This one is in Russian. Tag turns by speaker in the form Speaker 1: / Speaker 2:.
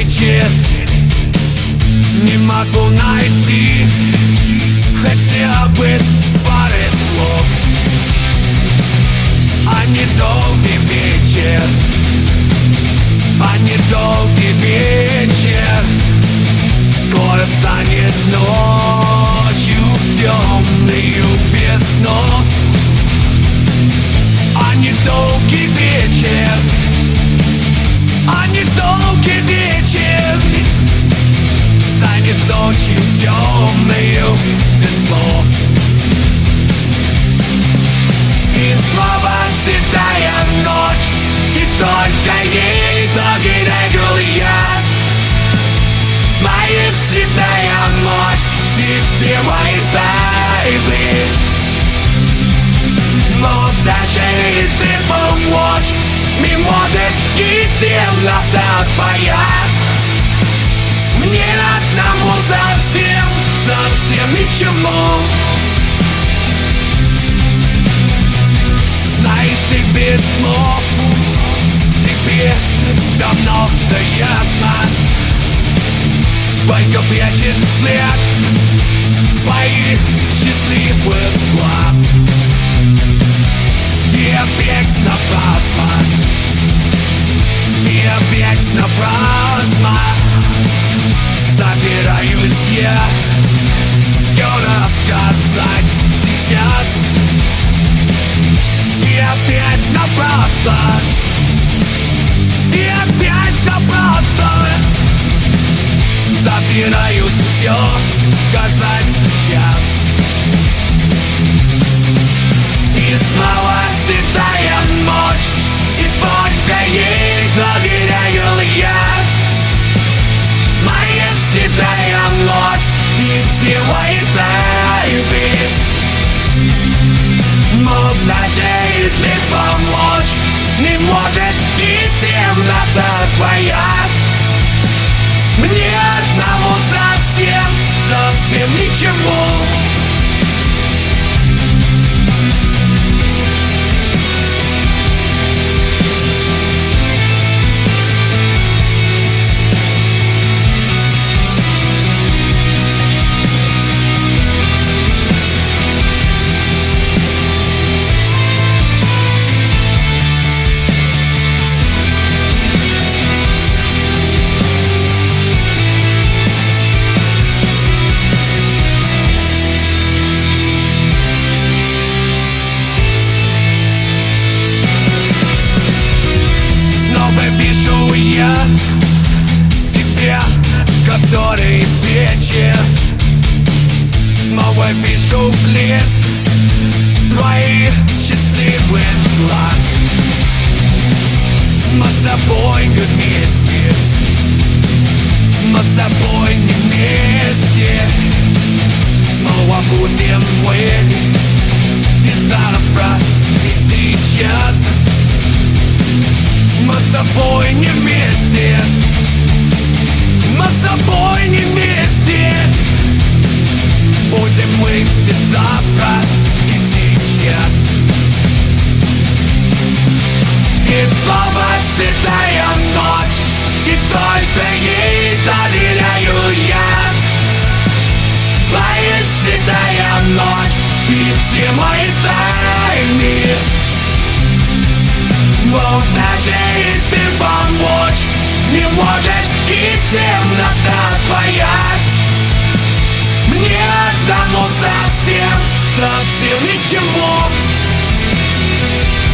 Speaker 1: вечер. Не могу найти хотя бы пары слов, а недолгий вечер, а недолгий вечер скоро станет ночью темную без снов. А недолгий вечер, а недолгий вечер станет ночью темную без слов. И снова седая ночь, и только ей доверяю я. Знаешь, седая ночь, и все мои тайны. Но даже и ты помочь не можешь, и темнота твоя мне одному совсем, совсем ничему. Знаешь, ты без слов, тебе давно что ясно. Только прячешь взгляд своих счастливых глаз. И опять напрасно, и опять напрасно собираюсь я все рассказать сейчас. И опять напрасно, и опять напрасно собираюсь все сказать сейчас. И снова седая ночь, и только ей доверяю я. Знаешь, седая ночь, и все мои тайны. Но даже и ты помочь не можешь, и темнота твоя мне одному совсем, совсем ничего. Пишу я тебе, который вечер. Снова пишу блеск твоих счастливых глаз. Мы с тобой не вместе, мы с тобой не вместе. Снова будем мы и завтра, и сейчас. Мы с тобой не вместе, мы с тобой не вместе. Будем мы и завтра, и сейчас. И снова седая ночь, и только ей доверяю я. Знаешь, седая ночь, и все мои тайны. Но даже и ты помочь не можешь, и темнота твоя мне одному совсем, совсем ничего.